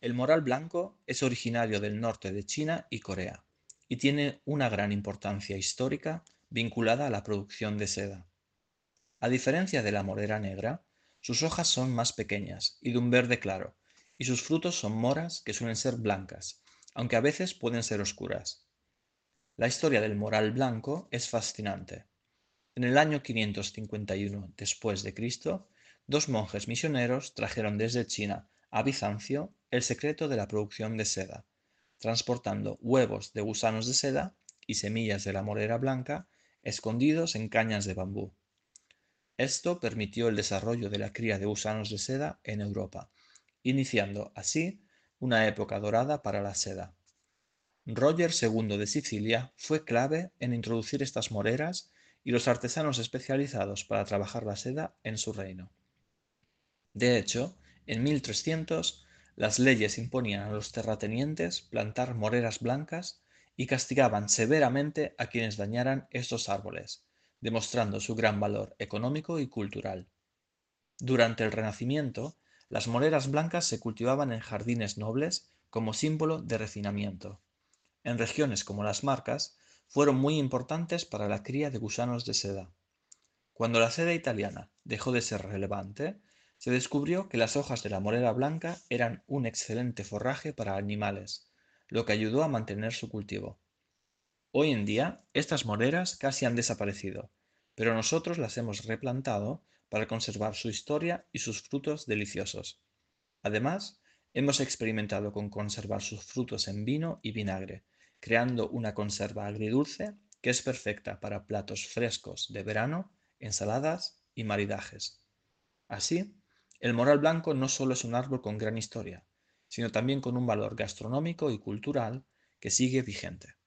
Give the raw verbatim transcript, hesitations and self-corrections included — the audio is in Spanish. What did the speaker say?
El moral blanco es originario del norte de China y Corea y tiene una gran importancia histórica vinculada a la producción de seda. A diferencia de la morera negra, sus hojas son más pequeñas y de un verde claro, y sus frutos son moras que suelen ser blancas, aunque a veces pueden ser oscuras. La historia del moral blanco es fascinante. En el año quinientos cincuenta y uno después de Cristo, dos monjes misioneros trajeron desde China a Bizancio el secreto de la producción de seda, transportando huevos de gusanos de seda y semillas de la morera blanca escondidos en cañas de bambú. Esto permitió el desarrollo de la cría de gusanos de seda en Europa, iniciando así una época dorada para la seda. Roger segundo de Sicilia fue clave en introducir estas moreras y los artesanos especializados para trabajar la seda en su reino. De hecho, en mil trescientos, las leyes imponían a los terratenientes plantar moreras blancas y castigaban severamente a quienes dañaran estos árboles, demostrando su gran valor económico y cultural. Durante el Renacimiento, las moreras blancas se cultivaban en jardines nobles como símbolo de refinamiento. En regiones como las Marcas, fueron muy importantes para la cría de gusanos de seda. Cuando la seda italiana dejó de ser relevante, se descubrió que las hojas de la morera blanca eran un excelente forraje para animales, lo que ayudó a mantener su cultivo. Hoy en día, estas moreras casi han desaparecido, pero nosotros las hemos replantado para conservar su historia y sus frutos deliciosos. Además, hemos experimentado con conservar sus frutos en vino y vinagre, creando una conserva agridulce que es perfecta para platos frescos de verano, ensaladas y maridajes. Así, el moral blanco no solo es un árbol con gran historia, sino también con un valor gastronómico y cultural que sigue vigente.